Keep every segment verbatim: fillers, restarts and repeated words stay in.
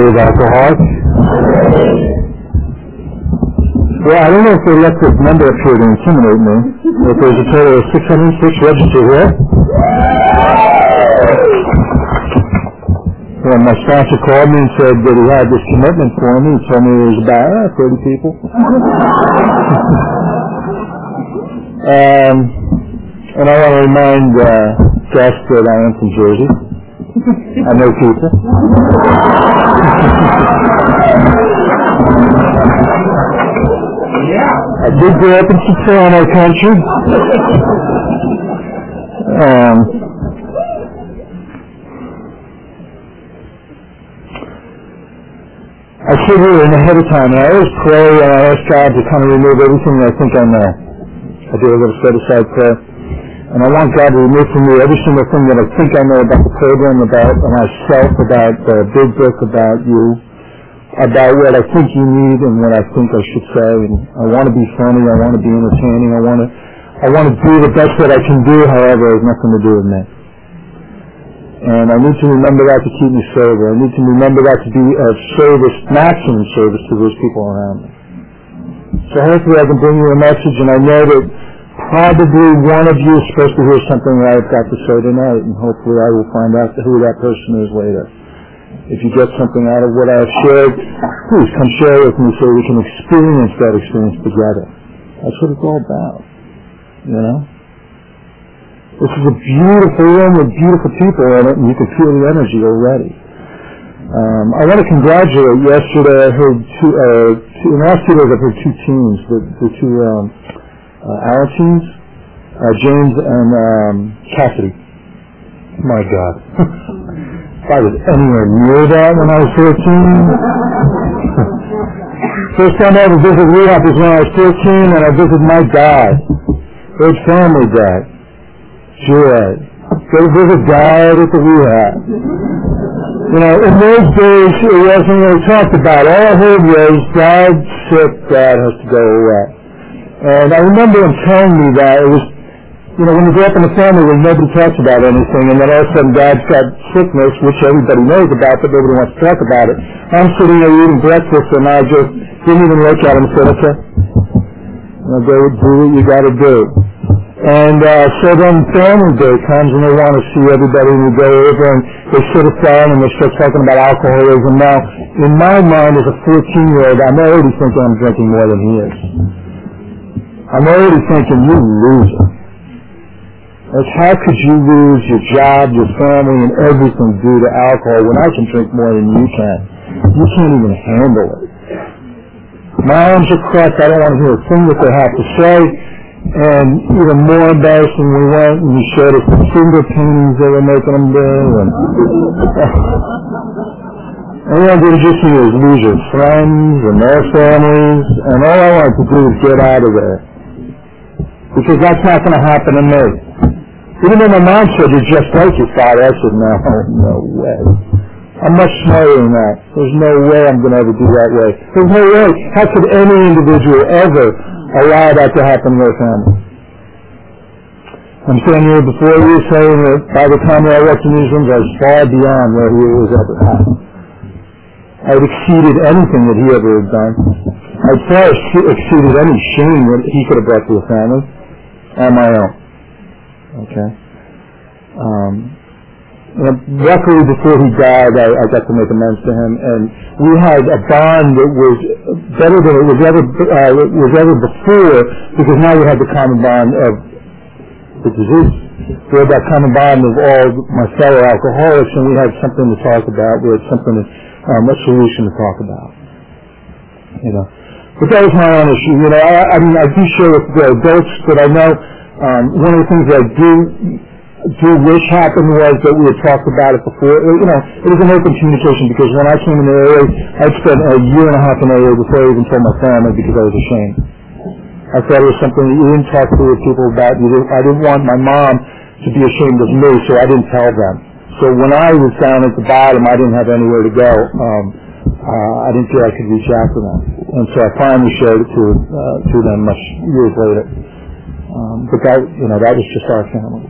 of alcoholics. Well, I don't know if they left this number up here to intimidate me, but there's a total of six hundred six registered here. When my sponsor called me and said that he had this commitment for me, he told me there was about uh, thirty people. um, and I want to remind uh, guests that I am from Jersey. I know people. I did grow up in Soprano country. Um, I sit here in ahead of time, and I always pray and I ask God to kind of remove everything that I think I know. I do a little set-aside prayer. And I want God to remove from me every single thing that I think I know about the program, about myself, about the big book, about you, about what I think you need and what I think I should say. And I want to be funny. I want to be entertaining. I want to, I want to do the best that I can do. However, it has nothing to do with me. And I need to remember that to keep me sober. I need to remember that to be of service, maximum service to those people around me. So hopefully I can bring you a message, and I know that probably one of you is supposed to hear something that I've got to say tonight, and hopefully I will find out who that person is later. If you get something out of what I've shared, please come share with me so we can experience that experience together. That's what it's all about, you know? This is a beautiful room with beautiful people in it, and you can feel the energy already. Um, I want to congratulate. Yesterday I heard two, uh, two, in the last two days I've heard two teams, the, the two um, uh, our teams, uh, James and um, Cassidy. My God. If I was anywhere near that when I was fourteen. First time I ever visited rehab was when I was fourteen, and I visited my dad, his family dad, Joy. Go visit dad at the rehab. You know, in those days, it wasn't really talked about. All I heard was, Dad's sick, Dad has to go away. And I remember him telling me that. It was, you know, when you grow up in a family where nobody talks about anything, and then all of a sudden Dad's got sickness, which everybody knows about, but nobody wants to talk about it. I'm sitting there eating breakfast, and I just didn't even look at him and said, okay, I'll go do what you got to do. And uh, so then family day comes, and they want to see everybody, and we go over, and they sit us down, and they start talking about alcoholism. Now, in my mind, as a fourteen-year-old, I'm already thinking I'm drinking more than he is. I'm already thinking, you loser. Like, how could you lose your job, your family, and everything due to alcohol when I can drink more than you can? You can't even handle it. My arms are crossed. I don't want to hear a thing that they have to say. And even more embarrassing, we went and we showed us the finger paintings they were making them do. And, and we wanted to just see as losers, friends and their families. And all I wanted to do was get out of there. Because that's not going to happen to me. Even though my mom said, you're just like your father, I said, no, no way. I'm much smarter than that. There's no way I'm going to ever do that way. There's no way. How could any individual ever allow that to happen to their family? I'm standing here before you saying that by the time I walked in these rooms, I was far beyond where he was ever at. I had exceeded anything that he ever had done. I had far exceeded any shame that he could have brought to a family on my own. Okay? Um, You know, luckily, before he died, I, I got to make amends to him, and we had a bond that was better than it was ever uh, was ever before, because now we had the common bond of the disease. We had that common bond of all my fellow alcoholics, and we had something to talk about. We had something, to, um, a solution to talk about. You know, but that was my own issue. You know, I, I mean, I do share with the adults that I know. Um, one of the things that I do. do wish happened was that we had talked about it before. You know, it was an open communication, because when I came into A A, I'd spent a year and a half in A A before I even told my family, because I was ashamed. I thought it was something that you didn't talk to people about. You didn't, I didn't want my mom to be ashamed of me, so I didn't tell them. So when I was down at the bottom, I didn't have anywhere to go. Um, uh, I didn't feel I could reach out to them. And so I finally shared it to, uh, to them much years later. Um, but that, you know, that was just our family.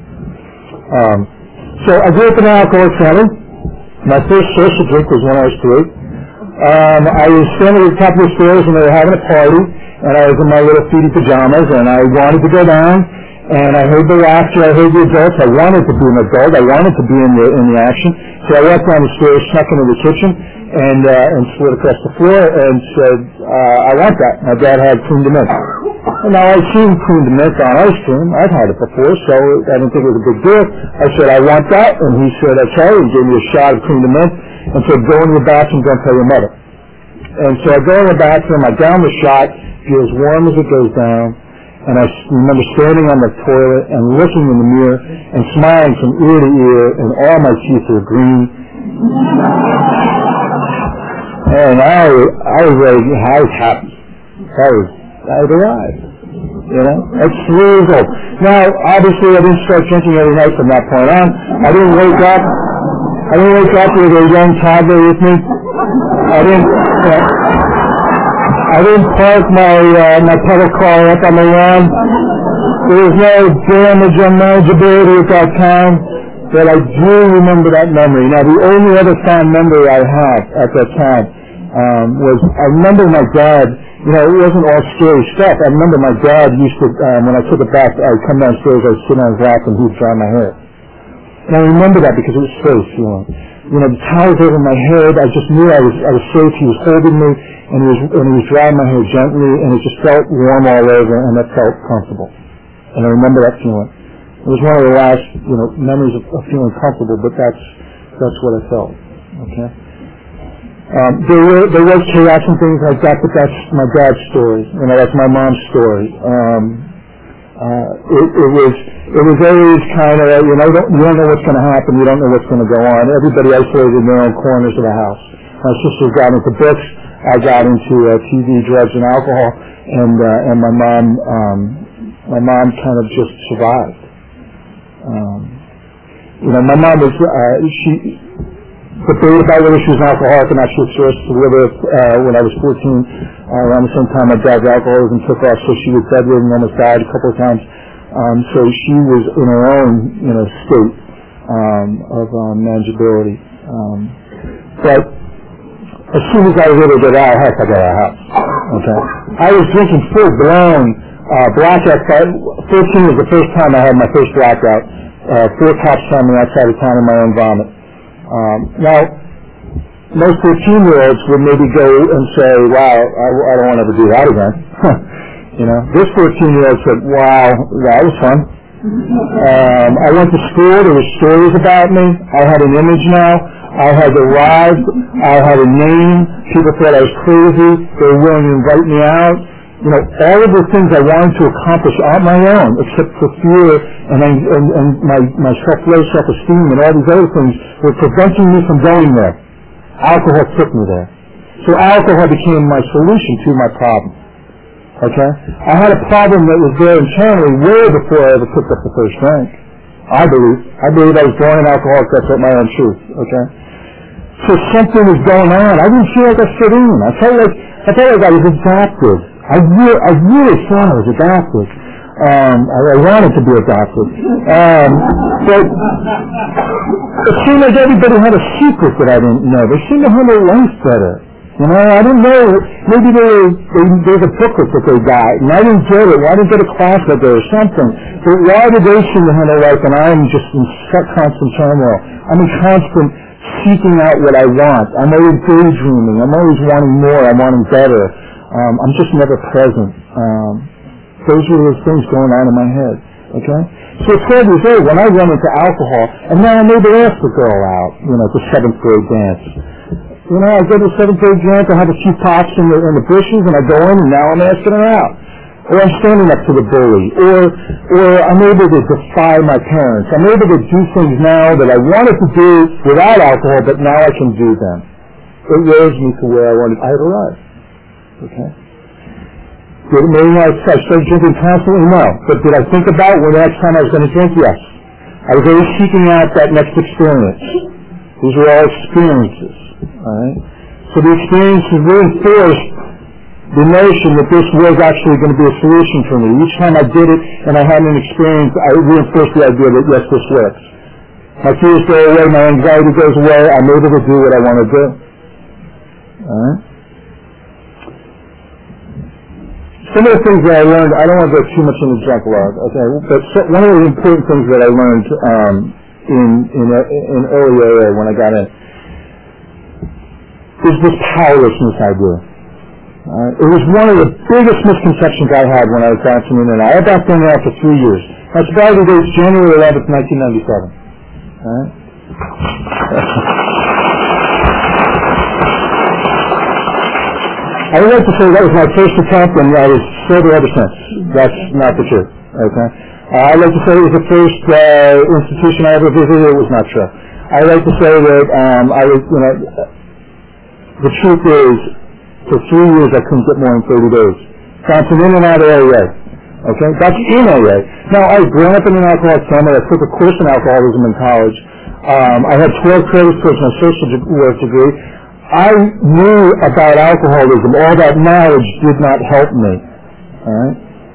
Um, so I grew up in an alcoholic family. My first social drink was when I was three. Um, I was standing at the top of the stairs and they were having a party, and I was in my little feety pajamas, and I wanted to go down, and I heard the laughter, I heard the adults. I wanted to be an adult. I wanted to be in the in the action. So I walked down the stairs, snuck into the kitchen, and uh, and slid across the floor and said, uh, I want that. My dad had cream de mint. And now I've seen cream de mint on ice cream. I've had it before, so I didn't think it was a big deal. I said, I want that. And he said, okay. He gave me a shot of cream de mint and said, go in your bathroom, don't tell your mother. And so I go in the bathroom, I down the shot, feel as warm as it goes down, and I remember standing on the toilet and looking in the mirror and smiling from ear to ear, and all my teeth were green. And I, I was ready, I was happy. I was, I had arrived. You know, at three years old. Now, obviously, I didn't start drinking every night from that point on. I didn't wake up. I didn't wake up with a young toddler with me. I didn't. Uh, I didn't park my uh, my pedal car up on the lawn. There was no damage on manageability at that time, but I do remember that memory. Now, the only other fond memory I have at that time um, was I remember my dad. You know, it wasn't all scary stuff. I remember my dad used to, um, when I took it back, I'd come downstairs, I'd sit on his lap, and he'd dry my hair. And I remember that because it was safe, you know. You know, the towels over my head, I just knew I was I was safe. He was holding me, and he was and he was drying my hair gently, and it just felt warm all over, and that felt comfortable. And I remember that feeling. It was one of the last, you know, memories of, of feeling comfortable, but that's that's what I felt. Okay. Um, there were there was chaos and things like that, but that's my dad's story. You know, that's my mom's story. Um, uh, it, it was it was always kind of, you know, don't, you don't know what's going to happen. You don't know what's going to go on. Everybody isolated in their own corners of the house. My sister got into books. I got into uh, T V, drugs, and alcohol, and uh, and my mom um, my mom kind of just survived. Um, you know, my mom was uh, she. debated about whether she was an alcoholic or not. She was forced to live with uh, when I was fourteen. Uh, around the same time my dad's alcoholism took off, so she was bedridden, almost died a couple of times. Um, so she was in her own, you know, state um, of um, manageability. Um, but as soon as I was able to get out, heck, I got out of the house. Okay, I was drinking full blown uh, blackout. fourteen was the first time I had my first blackout. Uh, four cops found me outside of town in my own vomit. Um, now, most fourteen-year-olds would maybe go and say, wow, I, I don't want to ever do that again. You know, this fourteen-year-old said, wow, that was fun. Um, I went to school. There were stories about me. I had an image now. I had arrived. I had a name. People thought I was crazy. They were willing to invite me out. You know, all of the things I wanted to accomplish on my own, except for fear and, and, and my, my self-love, self-esteem, and all these other things were preventing me from going there. Alcohol took me there. So alcohol became my solution to my problem. Okay? I had a problem that was there internally way before I ever picked up the first drink. I believe. I believe I was born an alcoholic. That's what my own truth. Okay? So something was going on. I didn't feel like I fit in. I felt like, I felt like I was adapted. I really, I really thought I was adopted. Um, I, I wanted to be adopted. Um, but it seemed like everybody had a secret that I didn't know. They seemed to handle life better. You know, I didn't know. Maybe there was, there was a booklet that they got, and I didn't get it. I didn't get a class that day or something. But why did they seem to handle life, and I'm just in constant turmoil? I'm in constant seeking out what I want. I'm always daydreaming. I'm always wanting more. I'm wanting better. Um, I'm just never present. Um, those were the things going on in my head. Okay? So at twelve years old, when I run into alcohol, and now I'm able to ask the girl out, you know, at the seventh grade dance. You know, I go to the seventh grade dance, I have a few pops in the, in the bushes, and I go in, and now I'm asking her out. Or I'm standing up to the bully. Or, or I'm able to defy my parents. I'm able to do things now that I wanted to do without alcohol, but now I can do them. It raised me to where I wanted. I had arrived. Okay. Did it mean I started drinking constantly? No. But did I think about when the next time I was going to drink? Yes. I was always seeking out that next experience. These were all experiences. All right. So the experiences reinforced the notion that this was actually going to be a solution for me. Each time I did it and I had an experience, I reinforced the idea that yes, this works. My fears go away, my anxiety goes away. I'm able to do what I want to do. Alright? Some of the things that I learned, I don't want to go too much into junk log, okay, but so, one of the important things that I learned um, in, in, in early A A when I got in is this powerlessness idea. Uh, it was one of the biggest misconceptions I had when I was bouncing in and out. I bounced in and out for three years. My sobriety date is January eleventh, nineteen ninety-seven. Alright? I would like to say that was my first attempt and I was sober ever since. That's not the truth. Okay? Uh, I'd like to say it was the first uh, institution I ever visited. It was not true. I'd like to say that um, I was, you know, the truth is, for three years I couldn't get more than thirty days. Bouncing in and out of A A. Okay? That's in A A. Now, I grew up in an alcoholic family. I took a course in alcoholism in college. Um, I had twelve credits towards my social work degree. I knew about alcoholism. All that knowledge did not help me. All right?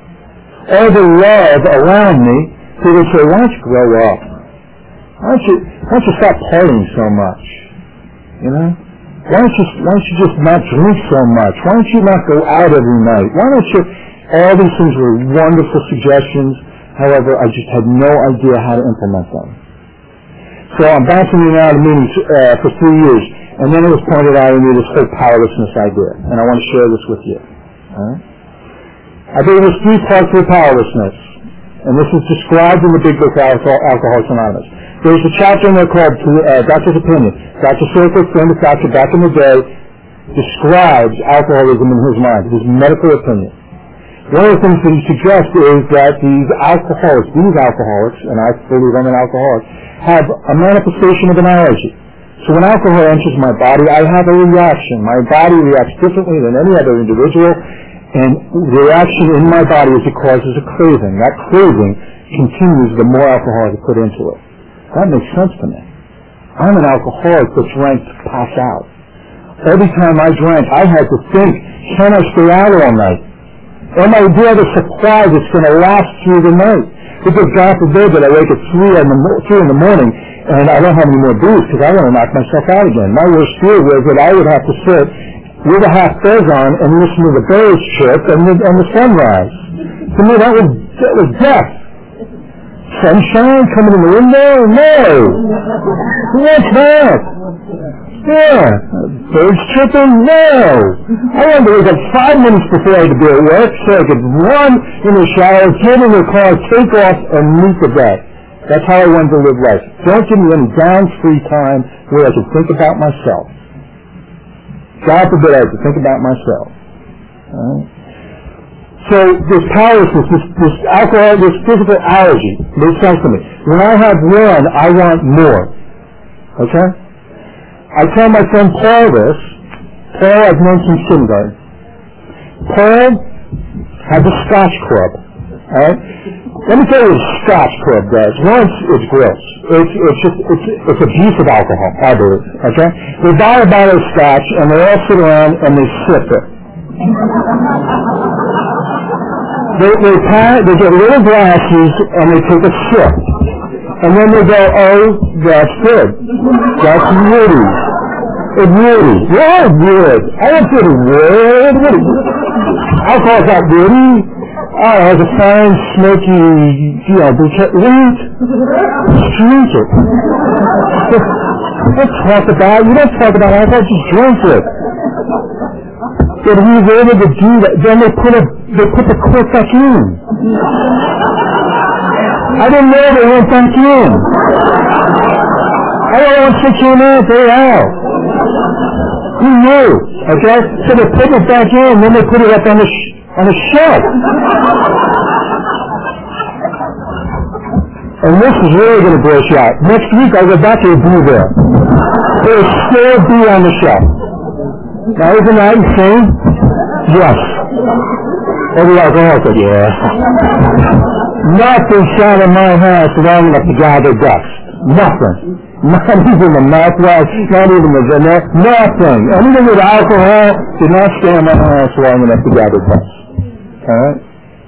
All the love around me, people would say, why don't you grow up? Why don't you, why don't you stop partying so much? You know? Why don't you, why don't you just not drink so much? Why don't you not go out every night? Why don't you... All these things were wonderful suggestions. However, I just had no idea how to implement them. So I'm bouncing in and out of meetings uh, for three years. And then it was pointed out to me this whole powerlessness idea. And I want to share this with you. All right? I believe there's three parts of powerlessness. And this is described in the big book Alcohol, Alcoholics Anonymous. There's a chapter in there called uh, Doctor's Opinion. Doctor Circle, famous doctor back in the day, describes alcoholism in his mind, his medical opinion. One of the things that he suggests is that these alcoholics, these alcoholics, and I believe I'm an alcoholic, have a manifestation of an allergy. So when alcohol enters my body, I have a reaction. My body reacts differently than any other individual, and the reaction in my body is it causes a craving. That craving continues the more alcohol I put into it. That makes sense to me. I'm an alcoholic that drank to pass out. Every time I drank, I had to think, can I stay out all night? Am I do have a supply that's going to last through the night? Because God forbid that I wake at three in the, three in the morning and I don't have any more booze because I want to knock myself out again. My worst fear was that I would have to sit with a half fez on and listen to the birds chirp and the, and the sunrise. To me, that was, that was death. Sunshine coming in the window? No! Who wants that? Yeah. Birds chirping? No! I wanted to wake up five minutes before I had to be at work so I could run in the shower, get in the car, take off, and meet the day. That's how I wanted to live life. Don't give me any down free time where I can think about myself. God forbid I have to think about myself. Right? So this powerlessness, this, this alcohol, this physical allergy makes sense to me. When I have one, I want more. Okay? I tell my friend Paul this. Paul, I've known since kindergarten. Paul has a Scotch club. Alright? Let me tell you what a Scotch club does. Once, it's gross. It's, it's just, it's, it's abuse of alcohol, I believe. Okay? They buy a bottle of Scotch, and they all sit around, and they sip it. They, they, pa- they get little glasses, and they take a sip. And then they go, oh, that's good. That's witty. It's witty. Yeah, good. I don't feel witty. Witty. Alcohol's not witty. Oh, it has a fine, smoky, you know, bouquet. Wait. Drink it. Don't talk about, you don't talk about alcohol, just drink it. But he was able to do that. Then they put a, they put the cork back in. I didn't know they went back in. I don't know once they came out, they're out. Who knew? Okay? So they put it back in, then they put it up on the, sh- on the shelf. And this is really going to blow you out. Next week I'll go back to the boo there. There's still be on the shelf. Now isn't that insane? Yes. Every alcoholic said, yeah. Nothing shot in my house long enough to gather dust. Nothing. Not even the mouthwash, not even the vanilla, nothing. Anything with alcohol did not stay in my house long enough to gather dust. Alright?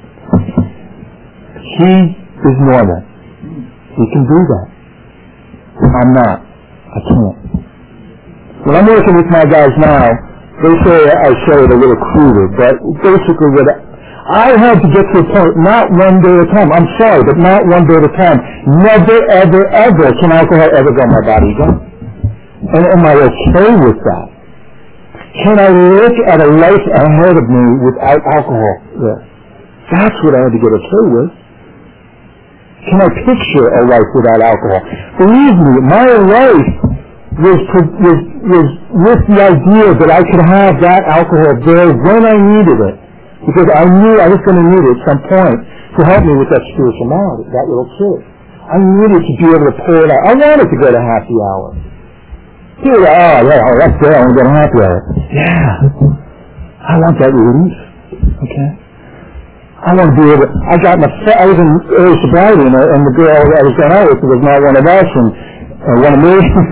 He is normal. He can do that. I'm not. I can't. When I'm working with my guys now, They say I say it a little cruder, but basically what I had to get to a point, not one day at a time. I'm sorry, but not one day at a time. Never, ever, ever can alcohol ever go in my body again. And am I okay with that? Can I look at a life ahead of me without alcohol? Yeah. That's what I had to get okay with. Can I picture a life without alcohol? Believe me, my life was, was, was with the idea that I could have that alcohol there when I needed it. Because I knew I was going to need it at some point to help me with that spiritual malady, that little kid. I needed to be able to pour it out. I wanted to go to happy hour. People go, oh, yeah, oh, that's good, I want to go to happy hour. Yeah. I want that relief. Okay? I want to be able to, I got my, I was in early sobriety, and, and the girl I was going out with was not one of us, and uh, one of me.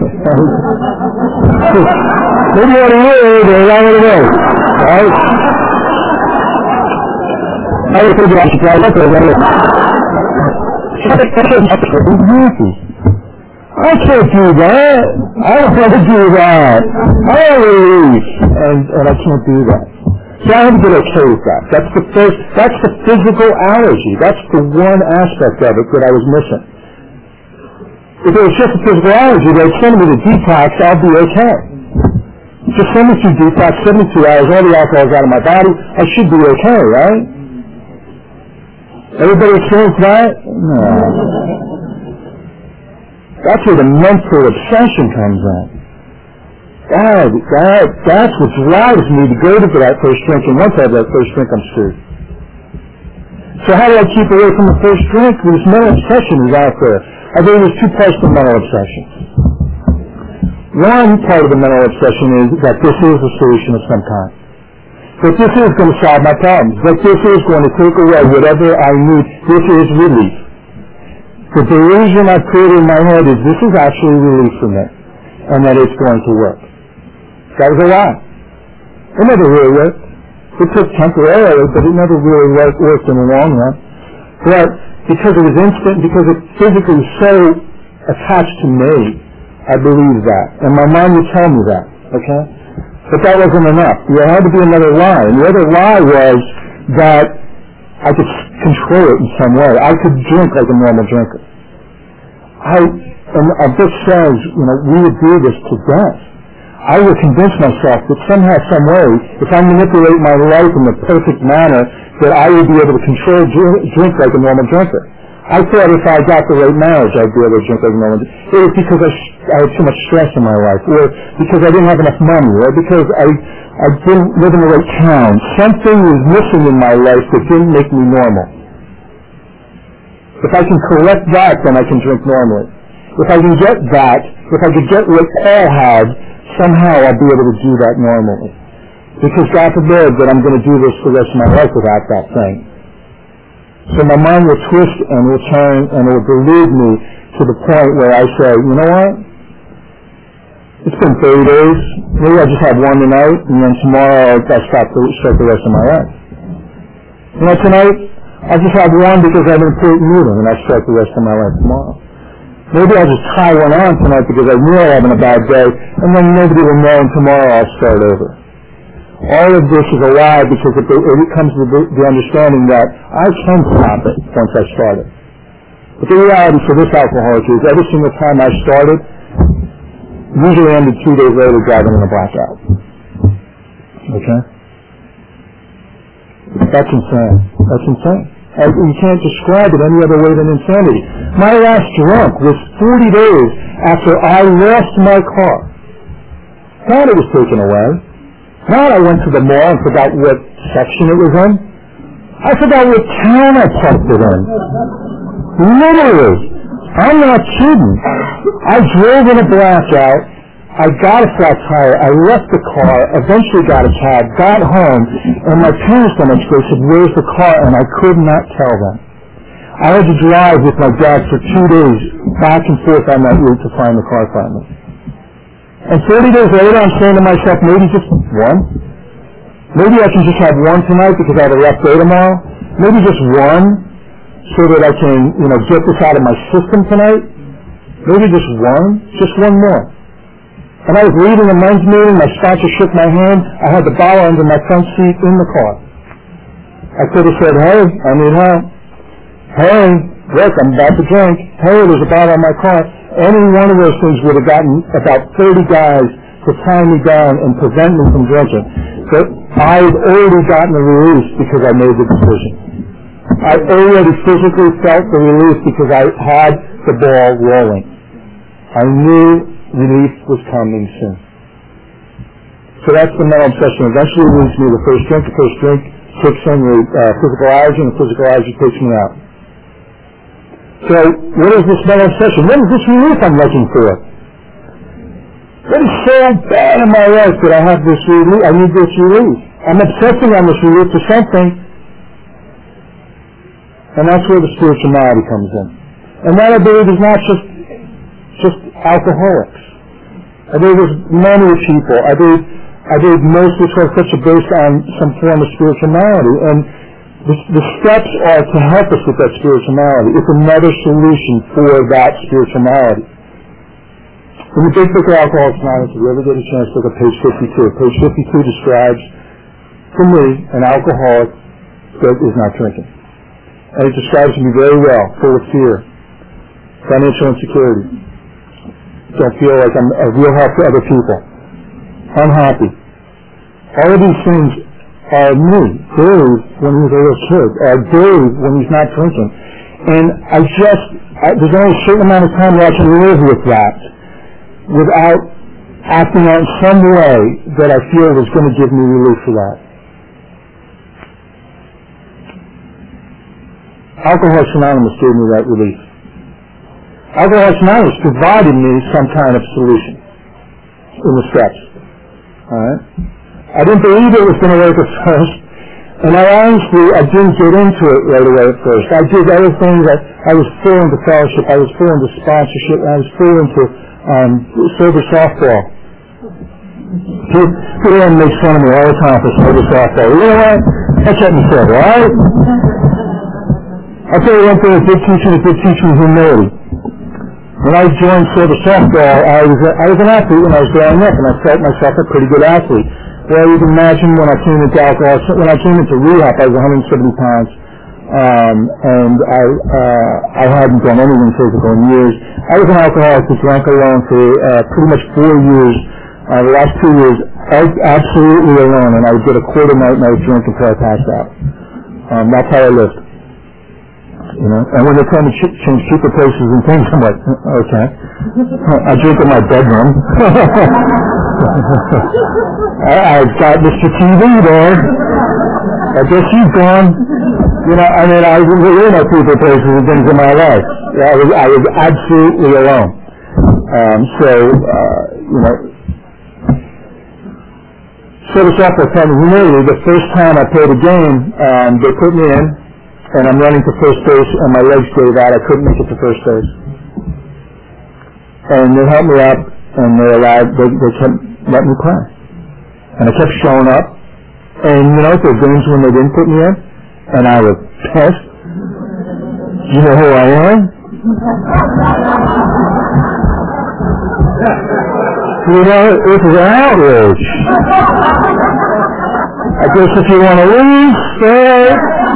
Maybe one of you, but not one of those. Right? I was thinking I should try that, but I was happy. I can't do that. I don't want to do that. I want relief, and, and I can't do that. So I have to get okay with that. That's the first, that's the physical allergy. That's the one aspect of it that I was missing. If it was just a physical allergy, they'd send me to detox, I'll be okay. Just send me to detox, seventy-two hours, all the alcohol's out of my body, I should be okay, right? Everybody experience that? No. That's where the mental obsession comes in. God, that, that's what drives me to go to that first drink, and once I have that first drink, I'm screwed. So how do I keep away from the first drink? This mental obsession is out there. I think there's two parts to mental obsession. One part of the mental obsession is that this is a solution of some kind. That this is going to solve my problems. That this is going to take away whatever I need. This is relief. The delusion I've created in my head is this is actually relief for me, and that it's going to work. That was a lie. It never really worked. It took temporarily, but it never really worked, worked in the long run. But because it was instant, because it physically was so attached to me, I believed that. And my mind would tell me that, okay? But that wasn't enough. There had to be another lie. And the other lie was that I could control it in some way. I could drink like a normal drinker. I, and a book says, you know, we would do this to death. I would convince myself that somehow, some way, if I manipulate my life in the perfect manner, that I would be able to control drink, drink like a normal drinker. I thought if I got the right marriage, I'd be able to drink like a normal drinker. It was because I, I had too much stress in my life, or because I didn't have enough money, or because I, I didn't live in the right town. Something was missing in my life that didn't make me normal. If I can correct that, then I can drink normally. If I can get that, if I could get what Paul had, somehow I'll be able to do that normally. Because God forbid that I'm going to do this for the rest of my life without that thing. So my mind will twist and will turn and will delude me to the point where I say, you know what? It's been thirty days. Maybe I'll just have one tonight, and then tomorrow I'll start the, start the rest of my life. You know, tonight I'll just have one because I have an important meeting, and I'll start the rest of my life tomorrow. Maybe I'll just tie one on tonight because I knew I'm having a bad day, and then nobody will know, and tomorrow I'll start over. All of this is a lie because it, it comes with the, the understanding that I can stop it once I started. But the reality for this alcoholic is every single time I started, usually ended two days later driving in a blackout. Okay? That's insane. That's insane. And you can't describe it any other way than insanity. My last drunk was forty days after I lost my car. Thought it was taken away. Not I went to the mall and forgot what section it was in. I forgot what town I parked it in. Literally. I'm not kidding. I drove in a blackout. I got a flat tire. I left the car, eventually got a cab, got home, and my parents the next day said, where's the car? And I could not tell them. I had to drive with my dad for two days back and forth on that route to find the car finally. And thirty days later, I'm saying to myself, maybe just one. Maybe I can just have one tonight because I have a rough day tomorrow. Maybe just one so that I can, you know, get this out of my system tonight. Maybe just one. Just one more. And I was leaving a men's meeting, my sponsor shook my hand, I had the bottle under my front seat in the car. I could have said, hey, I need help. Hey, look, I'm about to drink. Hey, there's a bottle in my car. Any one of those things would have gotten about thirty guys to tie me down and prevent me from drinking. But I had already gotten the release because I made the decision. I already physically felt the release because I had the ball rolling. I knew relief was coming soon. So that's the mental obsession. Eventually leads me to the first drink. The first drink kicks in the uh, physical allergy, and the physical allergy takes me out. So what is this mental obsession? What is this relief I'm looking for? What is so bad in my life that I have this relief? I need this relief. I'm obsessing on this relief for something, and that's where the spiritual malady comes in. And that, I believe, is not just just alcoholics. I believe there's many people. I believe I believe most of the such are based on some form of spiritual malady, and the, the steps are to help us with that spiritual malady. It's another solution for that spiritual malady. In the Big Book of Alcoholics Anonymous, if you ever get a chance, look at page fifty-two. Page fifty-two describes, for me, an alcoholic that is not drinking. And it describes me very well, full of fear, financial insecurity, don't feel like I'm a real help to other people, unhappy. All of these things are me. Dave, when he was a little kid, or Dave, when he's not drinking. And I just, I, there's only a certain amount of time that I can live with that without acting out in some way that I feel is going to give me relief for that. Alcoholics Anonymous gave me that relief. Alcoholics Anonymous provided me some kind of solution in the steps. All right? I didn't believe it was going to work at first, and I honestly, I didn't get into it right away at first. I did other things. I, I was full into fellowship. I was full into sponsorship. I was full into um, sober softball. People make fun of me all the time for sober softball. You know what? That's what I'm saying, all right? I'll tell you one thing that did teach me, that did teach me humility. When I joined sober softball, I was a, I was an athlete when I was growing up, and I felt myself a pretty good athlete. Well, you can imagine when I came into alcohol, when I came into rehab, I was one hundred seventy pounds, um, and I uh, I hadn't done anything physical in years. I was an alcoholic who drank alone for uh, pretty much four years. Uh, the last two years, I was absolutely alone, and I would get a quarter night and I would drink until I passed out. Um, that's how I lived. You know, and when they tell me ch- change cheaper places and things, I'm like, okay. I drink in my bedroom. I, I've got Mister T V there. I guess he's gone. You know, I mean, I was in no cheaper places and things in my life. I was, I was absolutely alone. Um, so, uh, you know, so the softball told me, humility, the first time I played a game, um, they put me in, and I'm running to first base, and my legs gave out. I couldn't make it to first base. And they helped me up, and they allowed, they, they kept letting me play. And I kept showing up. And, you know, there were games when they didn't put me in, and I was pissed. You know who I am? You know, it was an outrage. I guess if you want to lose, say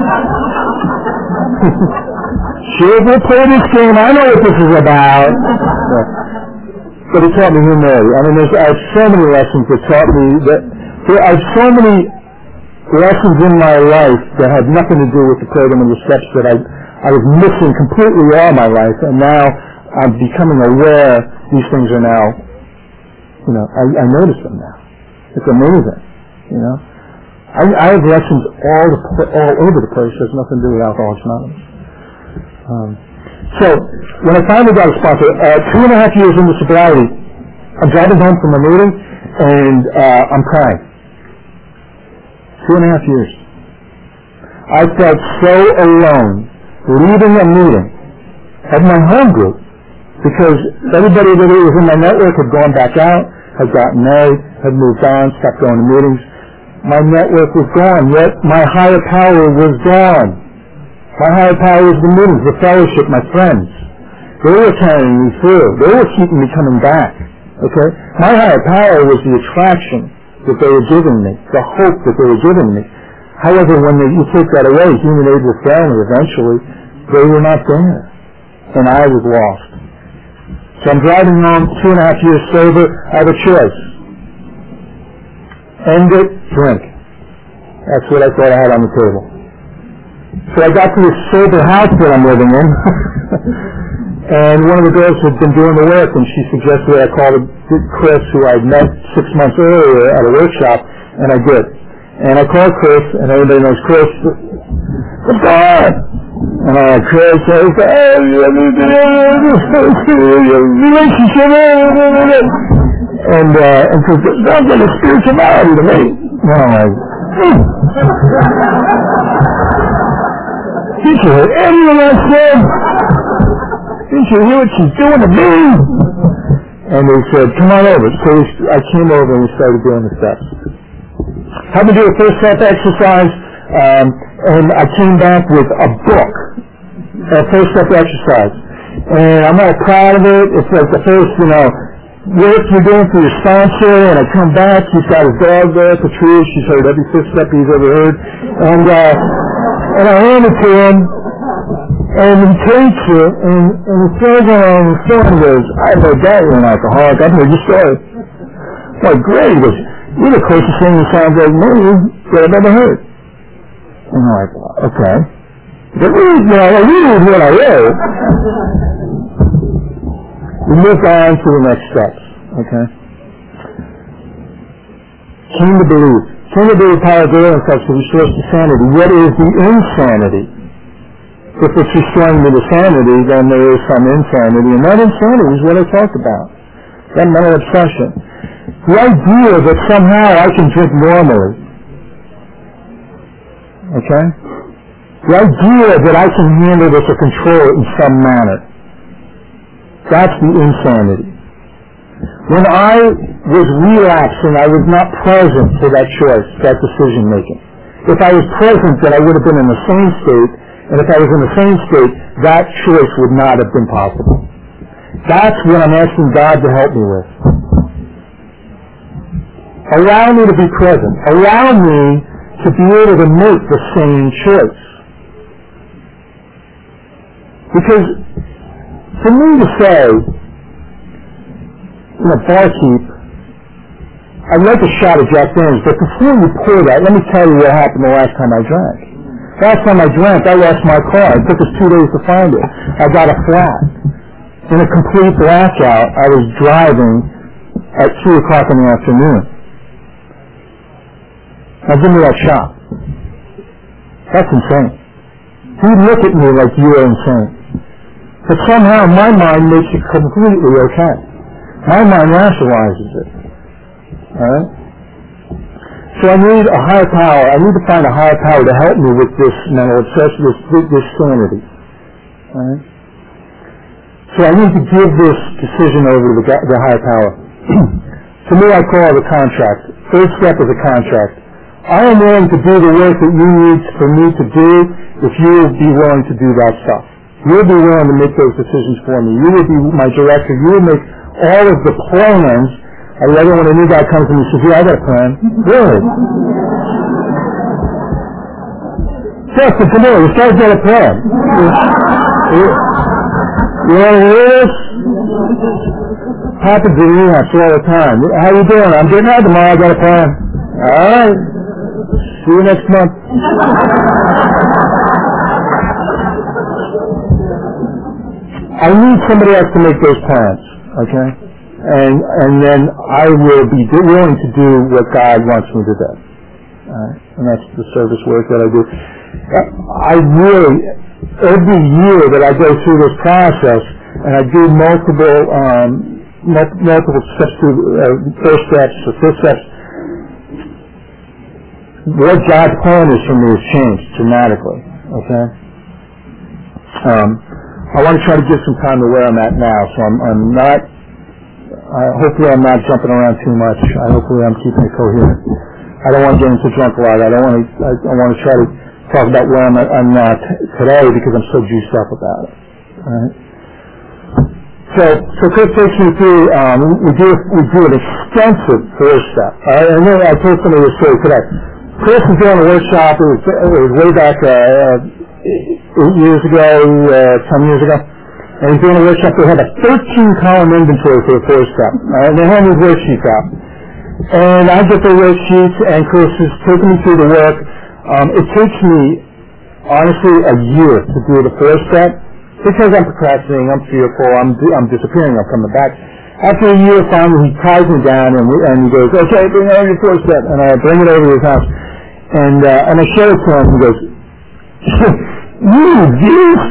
sure, we'll play this game. I know what this is about. But it taught me humility. I mean, there's, I have so many lessons that taught me that there are so many lessons in my life that had nothing to do with the program and the steps that I, I was missing completely all my life. And now I'm becoming aware these things are now, you know, I, I notice them now. It's amazing, you know. I, I have lessons all the, all over the place. There's nothing to do with Alcoholics Anonymous. Um, so when I finally got a sponsor, uh, two and a half years into sobriety, I'm driving home from a meeting and uh, I'm crying. Two and a half years. I felt so alone leaving a meeting of my home group because everybody that was in my network had gone back out, had gotten married, had moved on, stopped going to meetings. My network was gone, yet my higher power was gone. My higher power was the meetings, the fellowship, my friends. They were carrying me through. They were keeping me coming back Okay? My higher power was the attraction that they were giving me, the hope that they were giving me. However, when they, you take that away, human aid will fail me eventually. They were not there. And I was lost. So I'm driving home, two and a half years sober. I have a choice. End it, drink. That's what I thought I had on the table. So I got to this sober house that I'm living in. And one of the girls had been doing the work, and she suggested that I call Chris, who I'd met six months earlier at a workshop, and I did. And I called Chris, and everybody knows Chris. What's going on? And I like, Chris says, hey, relationship, and uh, and says, sounds like a spirituality to me. And I'm like, hmm. Did you hear anything I said? Didn't you hear what she's doing to me? And they said, come on over. So we, I came over and we started doing the steps. Had to do a first step exercise, um, and I came back with a book, a first step exercise. And I'm all proud of it. It's like the first, you know, work you're doing for your sponsor, and I come back, he's got his dog there, Patrice, she's heard every fifth step he's ever heard. And, uh, and I hand it to him, and he takes it, and, and he throws it on his phone and goes, I know that you're an alcoholic, I've heard your story. I'm like, great. He goes, you're the closest thing that sounds like me that I've ever heard. And I'm like, okay. But we, you know, I read what I wrote. We move on to the next steps, okay? Came to believe. Came to believe power of will and such to restore us to sanity. What is the insanity? If it's restoring me to sanity, then there is some insanity. And that insanity is what I talked about. That mental obsession. The idea that somehow I can drink normally. Okay? The idea that I can handle this or control it in some manner. That's the insanity. When I was relapsing, I was not present for that choice, that decision making. If I was present, then I would have been in the same state, and if I was in the same state, that choice would not have been possible. That's what I'm asking God to help me with. Allow me to be present. Allow me to be able to make the same choice. Because for me to say, you know, barkeep, I'd like a shot of Jack Daniels, but before you pour that, let me tell you what happened the last time I drank. Last time I drank, I lost my car. It took us two days to find it. I got a flat. In a complete blackout, I was driving at two o'clock in the afternoon. Now give me that shot. That's insane. He'd look at me like you are insane. But somehow my mind makes it completely okay. My mind rationalizes it. Alright? So I need a higher power. I need to find a higher power to help me with this mental obsession, this, this sanity. Alright? So I need to give this decision over to the, the higher power. To me, I call it a contract. Third step is a contract. I am willing to do the work that you need for me to do if you will be willing to do that stuff. You'll be willing to make those decisions for me. You will be my director. You will make all of the plans. I love it when a new guy comes to me and says, yeah, I got a plan. Really? Justin, come here. This guy's got a plan. You, you want to hear this? Happens to me all the time. How you doing? I'm getting out tomorrow. I got a plan. All right. See you next month. I need somebody else to make those plans, okay? And and then I will be willing to do what God wants me to do. All right? And that's the service work that I do. I really, every year that I go through this process, and I do multiple um, multiple steps through uh, first steps, or fifth steps, what God's plan is for me has changed dramatically, okay? Um, I want to try to give some time to where I'm at now, so I'm, I'm not, uh, hopefully I'm not jumping around too much. I, hopefully I'm keeping it coherent. I don't want to get into drunk log. I don't want to, I, I want to try to talk about where I'm at, I'm at today because I'm so juiced up about it. All right? So, so Chris takes me through, um, we do, we do an extensive four-step. Uh, and then I told somebody this story today. Chris was doing a workshop, it was, it was way back, uh, eight years ago, uh, ten years ago. And he's doing a workshop, they had a thirteen column inventory for the four-step. Uh, and they had these worksheets out. And I get the worksheets, and Chris is taking me through the work. Um, it takes me, honestly, a year to do the four-step. Because I'm procrastinating, I'm fearful, I'm I'm disappearing, I'm coming back. After a year, finally, he ties me down and, and he goes, okay, bring it over your four step. And I bring it over to his house. And uh, and I show it to him, and he goes, you this?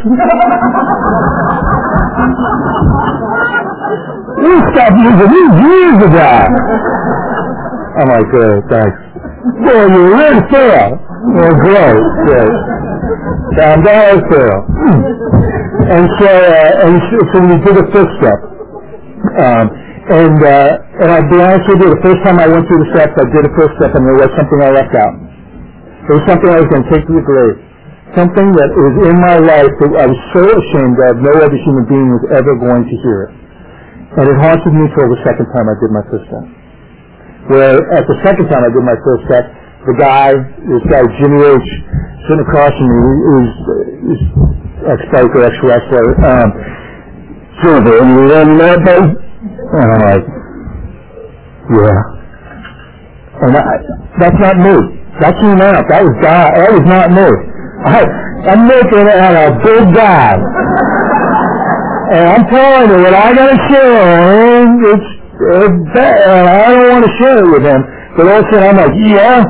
You stopped using these years ago. I'm like, oh, thanks. Well, you really fail. Well, great, great. Found out fail. And so, uh, and so, so we did a fifth step. Um, and, uh, and I'll be honest with you, the first time I went through the steps, I did a first step and there was something I left out. There was something I was going to take to the grave. Something that was in my life that I was so ashamed of, no other human being was ever going to hear it. And it haunted me till the second time I did my first step. Where at the second time I did my first step, the guy, this guy Jimmy H, sitting across from me, who's, who's ex-biker, ex-wrestler, um, Silver, and you run that thing? And I'm like, yeah. And I, that's not me. That's me now. That was God. That was not me. I, I'm looking at a big guy. And I'm telling you, what I gotta share, it's, it's bad, and I don't want to share it with him. But all of a sudden I'm like, yeah.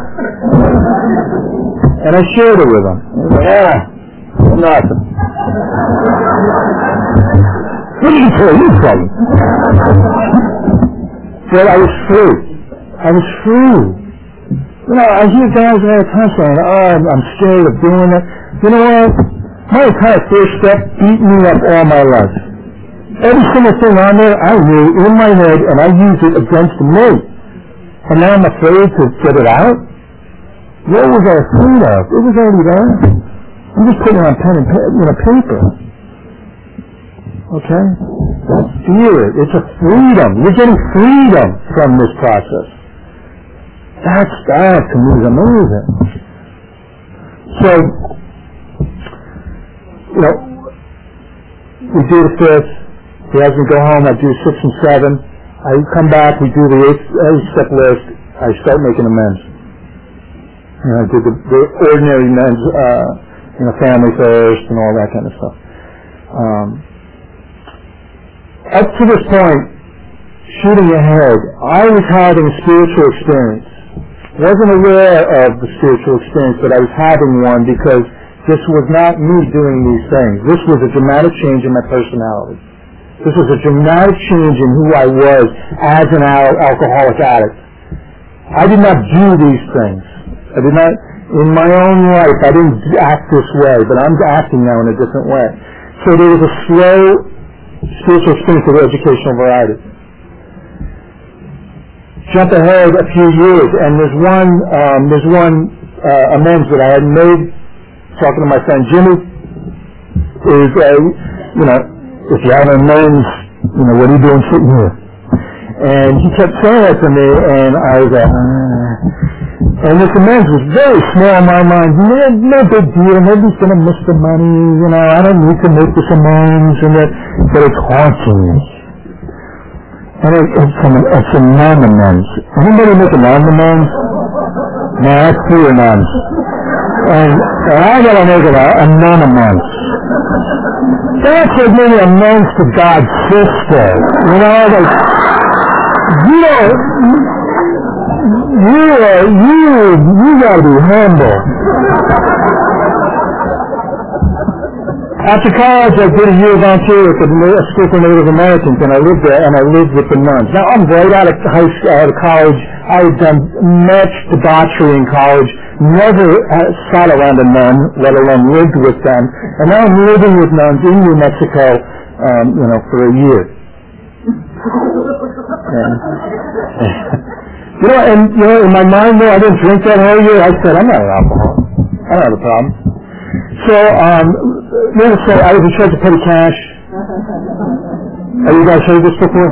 And I shared it with him. He's like, ah, nothing. What did you tell you from? But I was free. I was free. You know, I hear guys all the time saying, oh, I'm, I'm scared of doing it. You know what? My entire first step beat me up all my life. Every single thing on there, I knew in my head, and I used it against me. And now I'm afraid to get it out? What was I afraid of? It was already there. I'm just putting it on pen and pa- you know, paper. Okay? Don't fear it. It's a freedom. You're getting freedom from this process. That's, that to me is amazing. So, you know, we do the fifth. He has me go home. I do six and seven. I come back. We do the eighth, eighth step list. I start making amends. You know, I did the, the ordinary amends, uh, you know, family first and all that kind of stuff. Um, up to this point, shooting ahead, I was having a spiritual experience. Wasn't aware of the spiritual experience, but I was having one because this was not me doing these things. This was a dramatic change in my personality. This was a dramatic change in who I was as an al- alcoholic addict. I did not do these things. I did not, in my own life, I didn't act this way, but I'm acting now in a different way. So there was a slow spiritual experience of educational variety. Jump ahead a few years, and there's one, um, there's one uh, amends that I had made, talking to my friend Jimmy, is, uh, you know, if you have an amends, you know, what are you doing sitting here? And he kept saying that to me, and I was like, uh, and this amends was very small in my mind. No, no big deal. Nobody's going to miss the money. You know, I don't need to make this amends, and that, but it's haunting me. And it, it's an it's a non-amends. Anybody make a non-amends? No, that's two amends. And, and I got to make it a, a non-amends. That's like maybe amends to God's sister. You know, like, you don't, you, uh, you, you gotta be humble. After college, I did a year of volunteer at the School for Native Americans, and I lived there, and I lived with the nuns. Now, I'm right out of high school, out of college. I had done much debauchery in college, never sat around a nun, let alone lived with them, and now I'm living with nuns in New Mexico, um, you know, for a year. And, you know, and, you know, in my mind, though, I didn't drink that whole year. I said, I'm not an alcoholic. I don't have a problem. So, um, needless to say, I was in charge of petty cash. Have you guys heard this before?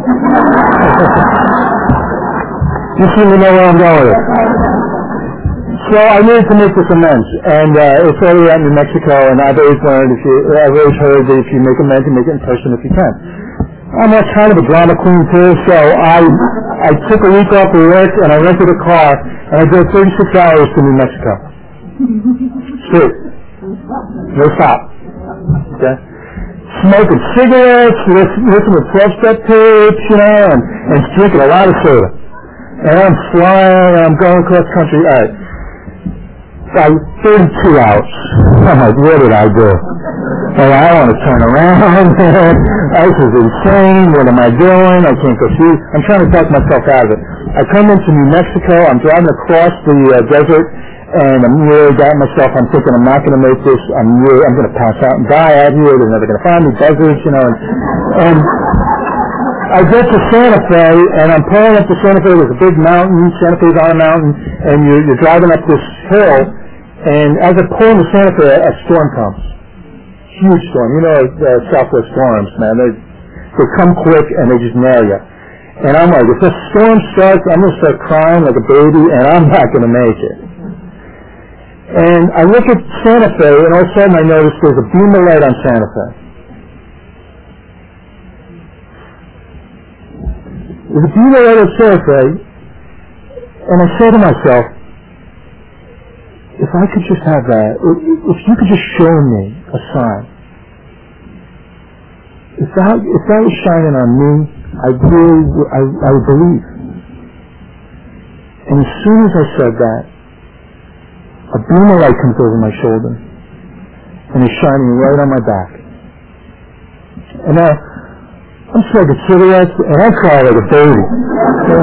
You seem to know where I'm going with it. So I needed to make this amends, and uh, it's already out in New Mexico, and I've always learned, if you, I've always heard that if you make amends, you make it in person if you can. I'm not kind of a drama queen too, so I I took a week off of work, and I rented a car, and I drove thirty-six hours to New Mexico. Straight. No stop. Okay? Smoking cigarettes, listening to twelve-step tapes, you know, and, and drinking a lot of soda. And I'm flying, and I'm going across country. All right. About thirty-two hours. I'm like, what did I do? Hey, I want to turn around. This is insane. What am I doing? I can't go see. I'm trying to talk myself out of it. I come into New Mexico. I'm driving across the uh, desert, and I'm really doubting myself. I'm thinking I'm not going to make this. I'm really, I'm going to pass out and die out here. They're never going to find me. Deserts, you know. And, and I get to Santa Fe, and I'm pulling up to Santa Fe. There's a big mountain. Santa Fe's on a mountain, and you're, you're driving up this hill, and as I pull into Santa Fe, a storm comes. Huge storm. You know, uh, Southwest storms, man. They, they come quick, and they just nail you. And I'm like, if this storm starts, I'm going to start crying like a baby, and I'm not going to make it. And I look at Santa Fe, and all of a sudden I notice there's a beam of light on Santa Fe. There's a beam of light on Santa Fe, and I say to myself, if I could just have that, if you could just show me a sign, if that, if that was shining on me, I really, I, I would believe. And as soon as I said that, a beam of light comes over my shoulder, and is shining right on my back. And now, I'm smoking cigarettes, and I cry like a baby. Okay?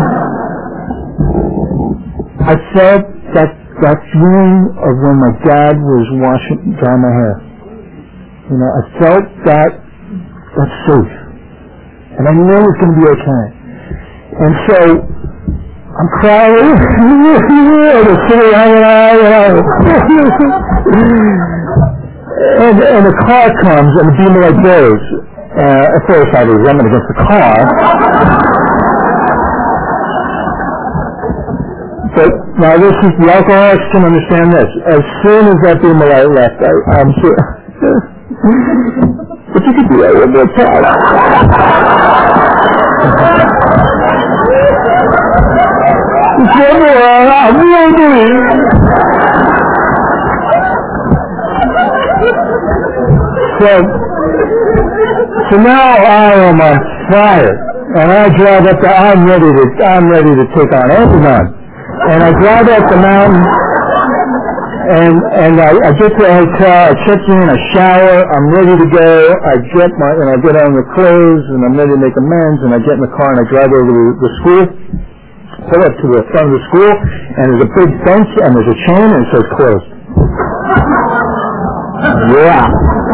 I felt that that feeling of when my dad was washing, drying my hair. You know, I felt that, that's safe. And I knew it was going to be okay. And so, I'm crying, and the city hanging out, you know. and, and the car comes, and the beam of light goes. Uh, at first I was running against the car. But now this is, the alcoholics can understand this. As soon as that beam of light left, I, I'm sure. But you could do that one more time. It's one more, I'm really doing it. So, so now I am on fire. And I drive up the, I'm ready to, I'm ready to take on everyone. And I drive up the mountain, and and I, I get to the hotel, I check in, I shower, I'm ready to go, I get my, and I get on the clothes, and I'm ready to make amends, and I get in the car, and I drive over to the school, pull up to the front of the school, and there's a big bench, and there's a chain, and it says closed. Yeah.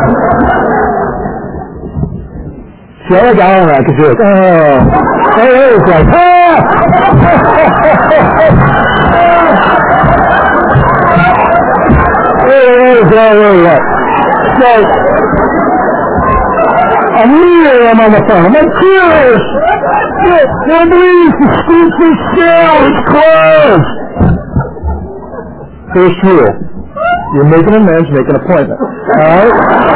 See, I like Alan, I could do it. Oh. Hey, it was like, ah! So, immediately I'm on the phone. I'm like, curious! Can't believe the school's been still, it's closed! First rule, you're making amends, make an appointment. Alright?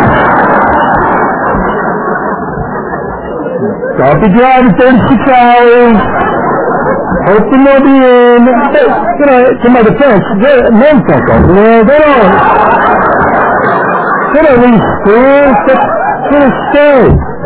Don't be driving thirty-six hours. Hopefully they'll be in. You know, to my defense, men don't go there. They don't. They don't leave school. They're going to stay.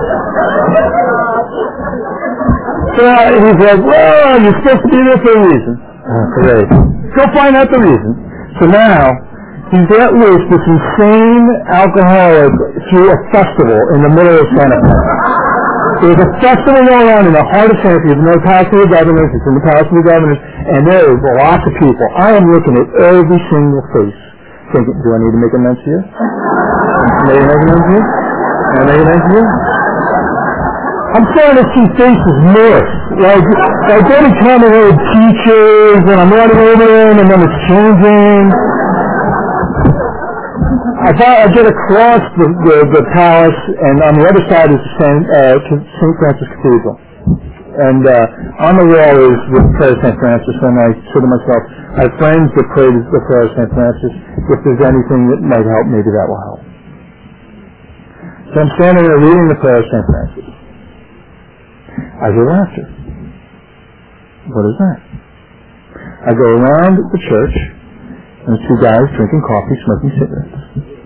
So he's like, well, you're supposed to be there for a reason. Oh, great. Go find out the reason. So now, he's let loose this insane alcoholic through a festival in the middle of Santa Fe. There's a festival going on in the heart of Santa Fe. There's no Palace of the Governors. It's in the Palace of the Governors. And there is lots of people. I am looking at every single face, thinking, do I need to make amends to you? May I make amends to you? May I make amends to you? I'm starting to see faces morph. Like, like every time I heard teachers, and I'm running over them, and then it's changing. I thought I'd get across the, the, the palace, and on the other side is Saint Uh, Saint Francis Cathedral. And uh, on the wall is the prayer of Saint Francis, and I said to myself, I have friends that pray the prayer of Saint Francis. If there's anything that might help, maybe that will help. So I'm standing there reading the prayer of Saint Francis. I hear laughter. What is that? I go around the church, and there's two guys drinking coffee, smoking cigarettes.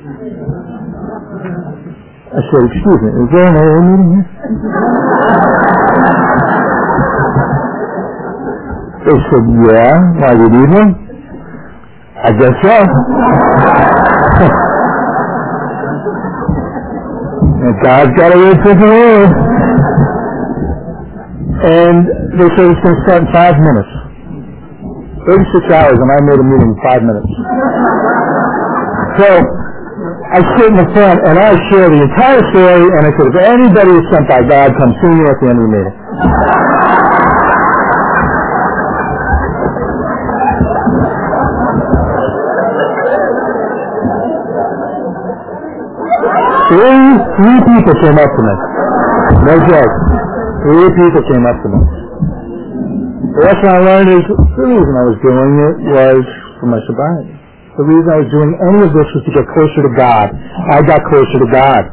I said, excuse me, is there an A A meeting here? They said, yeah. Why, good evening? I guess so. And God's got a way to the world. And they said it's going to start in five minutes. thirty-six hours, and I made a meeting in five minutes. So I sit in the front, and I share the entire story, and I said, if anybody is sent by God, come see me at the end of the meeting. Three, three people came up to me. No joke. Three people came up to me. The lesson I learned is the reason I was doing it was for my sobriety. The reason I was doing any of this was to get closer to God. I got closer to God.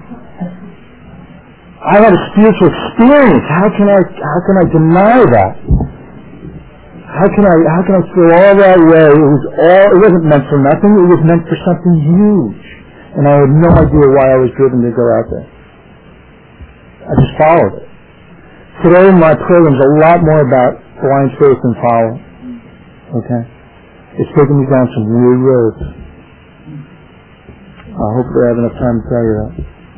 I had a spiritual experience. How can I how can I deny that? How can I how can I throw all that away? It was all it wasn't meant for nothing, it was meant for something huge. And I had no idea why I was driven to go out there. I just followed it. Today my program is a lot more about blind faith and follow. Okay? It's taken me down some weird roads. I hope I have enough time to tell you that.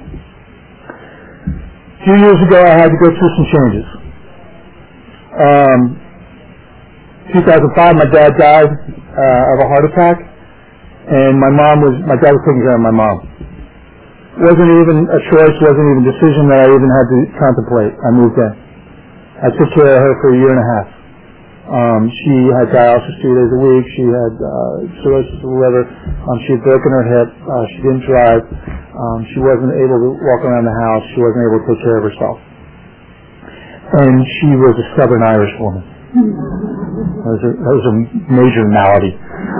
A few years ago I had to go through some changes. Um, two thousand five my dad died uh, of a heart attack. And my mom was, my dad was taking care of my mom. Wasn't even a choice, wasn't even a decision that I even had to contemplate. I moved in. I took care of her for a year and a half. Um, she had dialysis three days a week. She had uh, cirrhosis of the liver. Um, she had broken her hip. Uh, she didn't drive. Um, she wasn't able to walk around the house. She wasn't able to take care of herself. And she was a stubborn Irish woman. That was a, that was a major malady.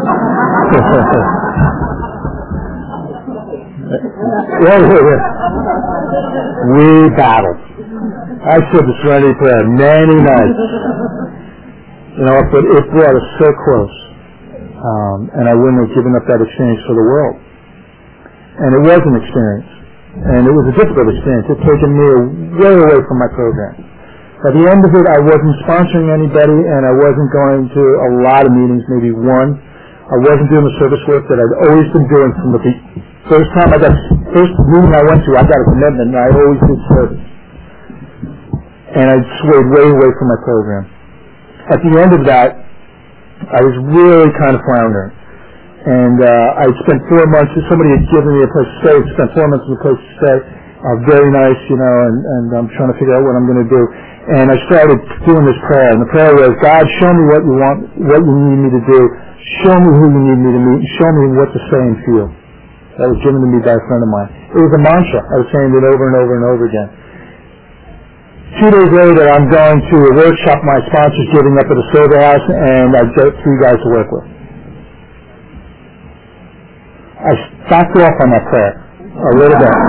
yeah, yeah, yeah. We battled. I said the Serenity Prayer many nights. You know, but it brought us so close. Um, and I wouldn't have given up that experience for the world. And it was an experience. And it was a difficult experience. It taken me way away from my program. At the end of it, I wasn't sponsoring anybody, and I wasn't going to a lot of meetings, maybe one. I wasn't doing the service work that I'd always been doing from the first time I got, first meeting I went to, I got a commitment, and I always did service. And I swayed way away from my program. At the end of that, I was really kind of floundering. And uh, I spent four months, somebody had given me a place to stay, I spent four months in a place to stay. Uh, very nice, you know, and, and I'm trying to figure out what I'm going to do. And I started doing this prayer, and the prayer was, God, show me what you want, what you need me to do. Show me who you need me to meet, and show me what to say and feel. That was given to me by a friend of mine. It was a mantra. I was saying it over and over and over again. Two days later, I'm going to a workshop my sponsor's giving up at a sober house, and I've got three guys to work with. I backed off on that prayer a little bit.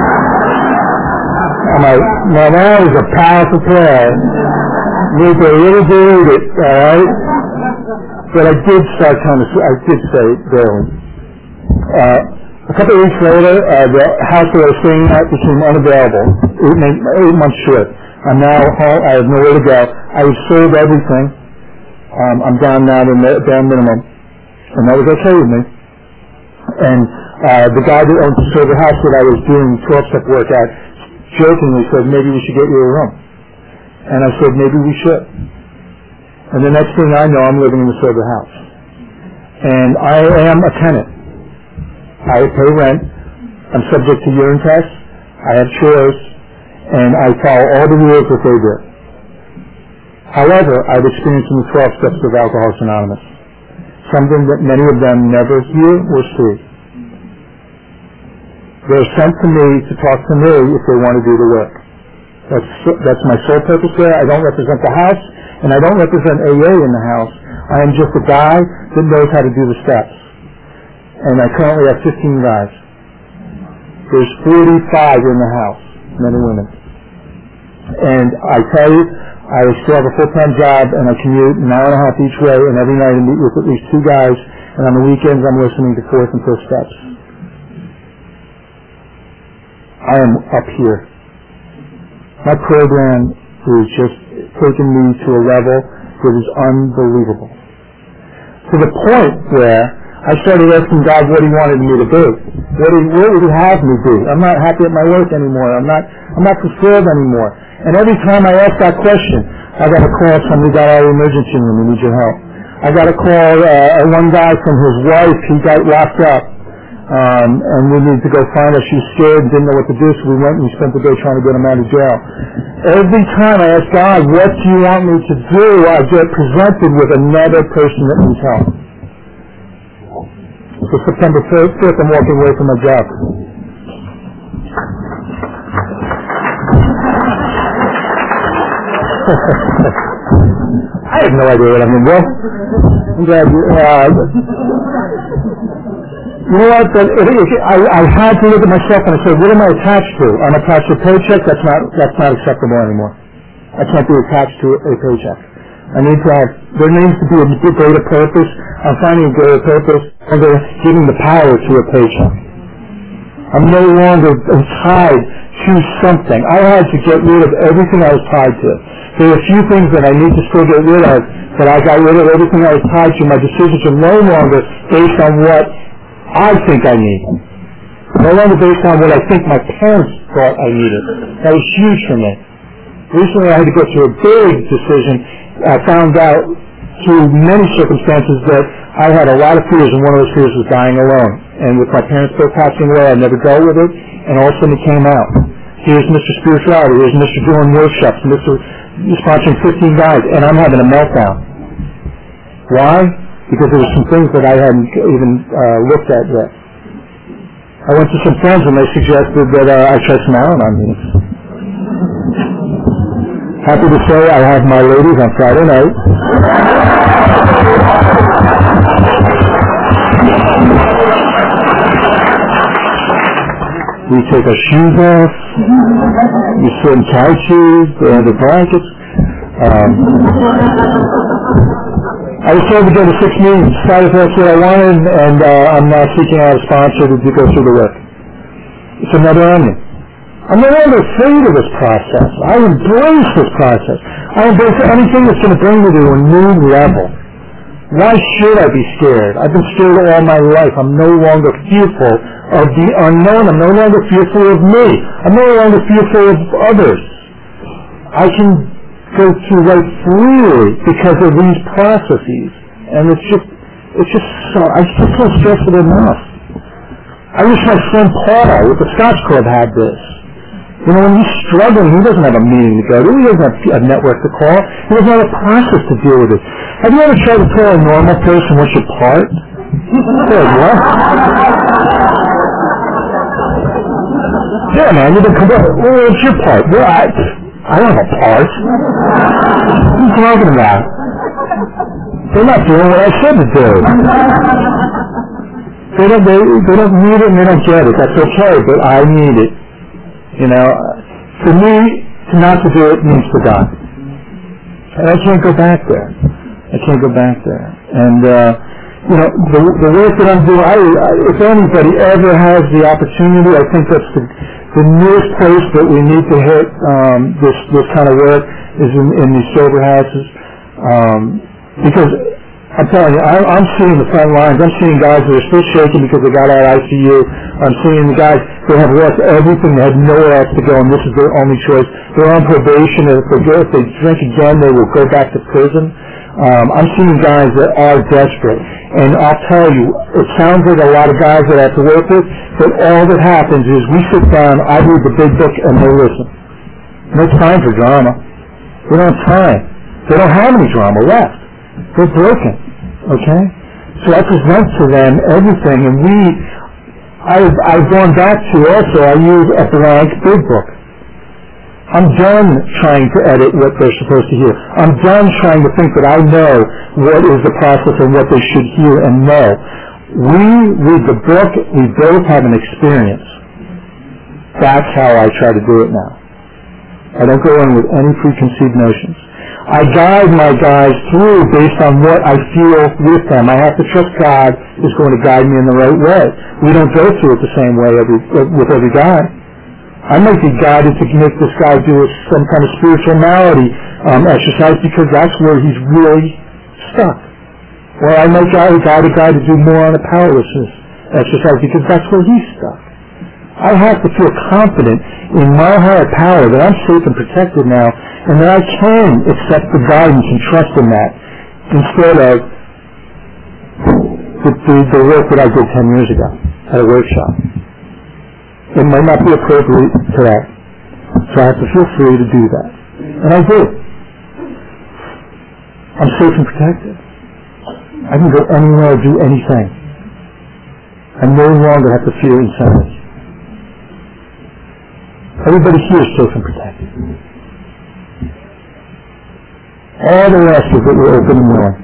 I'm like, now that is a powerful prayer. Need to really believe it, alright? But I did start trying to, I did say it barely. Uh, a couple of weeks later, uh, the house that I was staying at became unavailable. Eight, eight months short. I'm now home, I have nowhere to go. I have sold everything. Um, I'm down now to the bare minimum. And that was okay with me. And uh, the guy that owns the sober house that I was doing twelve-step work at jokingly said, maybe we should get you a room. And I said, maybe we should. And the next thing I know, I'm living in the sober house. And I am a tenant. I pay rent. I'm subject to urine tests. I have chores. And I follow all the rules that they do. However, I've experienced in the twelve steps of Alcoholics Anonymous something that many of them never hear or see. They're sent to me to talk to me if they want to do the work. That's that's my sole purpose there. I don't represent the house, and I don't represent A A in the house. I am just a guy that knows how to do the steps. And I currently have fifteen guys. There's forty-five in the house, men and women. And I tell you, I still have a full-time job, and I commute an hour and a half each way, and every night I meet with at least two guys, and on the weekends I'm listening to fourth and fifth steps. I am up here. My program is just taking me to a level that is unbelievable. To the point where I started asking God what He wanted me to do. What, he, what would He have me do? I'm not happy at my work anymore. I'm not I'm not fulfilled anymore. And every time I ask that question, I got a call, somebody got out of the emergency room, we need your help. I got a call, uh, one guy from his wife, he got locked up. Um, and we needed to go find her. She was scared and didn't know what to do, so we went and we spent the day trying to get him out of jail. Every time I ask God, what do you want me to do, I get presented with another person that needs help. So September fifth, I'm walking away from my job. I have no idea what I'm going to do. I'm glad you... Uh, You know what? But it, it, I, I had to look at myself and I said, "What am I attached to? I'm attached to a paycheck. That's not that's not acceptable anymore. I can't be attached to a paycheck. I need to have. There needs to be a greater purpose. I'm finding a greater purpose, and they're giving the power to a paycheck. I'm no longer tied to something. I had to get rid of everything I was tied to. There are a few things that I need to still get rid of, but I got rid of everything I was tied to. My decisions are no longer based on what I think I need. No longer based on what I think my parents thought I needed. That was huge for me. Recently I had to go through a big decision. I found out through many circumstances that I had a lot of fears, and one of those fears was dying alone. And with my parents both passing away, I never dealt with it, and all of a sudden it came out. Here's Mister Spirituality, here's Mister doing workshops, Mister sponsoring fifteen guys, and I'm having a meltdown. Why? Because there were some things that I hadn't even uh, looked at yet. I went to some friends and they suggested that uh, I try some Al-Anon meetings. Happy to say I have my ladies on Friday night. We take our shoes off. We sit in couches, the blankets. Um, I was told to go to six meetings, decided that's what I wanted, and uh, I'm now seeking out a sponsor to go through the work. It's another onion. I'm no longer afraid of this process. I embrace this process. I embrace anything that's going to bring me to a new level. Why should I be scared? I've been scared all my life. I'm no longer fearful of the unknown. I'm no longer fearful of me. I'm no longer fearful of others. I can go through life freely because of these processes, and it's just, it's just so, I just can't stress it enough. I wish my friend Paul with the Scotch Club had this. You know, when he's struggling, he doesn't have a meeting to go to, he doesn't have a network to call, he doesn't have a process to deal with it. Have you ever tried to tell a normal person what's your part? Hey, what? Yeah, man, you've been converted. Well, what's your part? Well, I... I don't have a part. What are you talking about? They're not doing what I said to do. They don't, they, they don't need it and they don't get it. That's okay, but I need it. You know, for me, to not to do it means to die. And I can't go back there. I can't go back there. And, uh, you know, the, the work that I'm doing, I, I, if anybody ever has the opportunity, I think that's the The newest place that we need to hit um, this this kind of work is in, in these sober houses, um, because I'm telling you, I, I'm seeing the front lines. I'm seeing guys that are still shaking because they got out of I C U. I'm seeing the guys that have lost everything, they had nowhere else to go, and this is their only choice. They're on probation, and if they go, if they drink again, they will go back to prison. Um, I'm seeing guys that are desperate, and I'll tell you, it sounds like a lot of guys that I have to work with, but all that happens is we sit down, I read the big book, and they listen. No time for drama. They don't have time. They don't have any drama left. They're broken, okay? So I present to them everything, and we, I've, I've gone back to also, I use a blank big book. I'm done trying to edit what they're supposed to hear. I'm done trying to think that I know what is the process and what they should hear and know. We read the book, we both have an experience. That's how I try to do it now. I don't go in with any preconceived notions. I guide my guys through based on what I feel with them. I have to trust God is going to guide me in the right way. We don't go through it the same way every, with every guy. I might be guided to make this guy do some kind of spiritual malady um, exercise because that's where he's really stuck. Or I might guide a guy to do more on a powerlessness exercise because that's where he's stuck. I have to feel confident in my higher power that I'm safe and protected now and that I can accept the guidance and trust in that instead of the, the, the work that I did ten years ago at a workshop. It might not be appropriate to that. So I have to feel free to do that. And I do. I'm safe and protected. I can go anywhere, do anything. I no longer have to fear insanity. Everybody here is safe and protected. All they ask is that we're open and willing.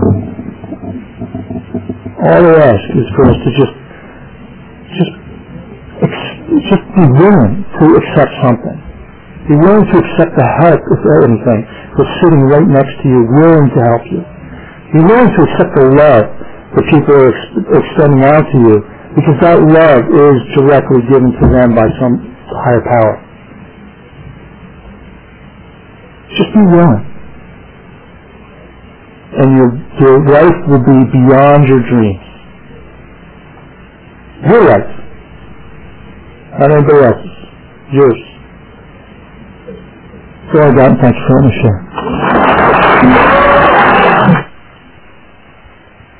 All they ask is for us to just, just, just be willing to accept something. Be willing to accept the help, if anything, that's sitting right next to you, willing to help you. Be willing to accept the love that people are ex- extending out to you, because that love is directly given to them by some higher power. Just be willing. And your, your life will be beyond your dreams. Your life. Not anybody else's. Yours. So I got, and thanks for letting me share.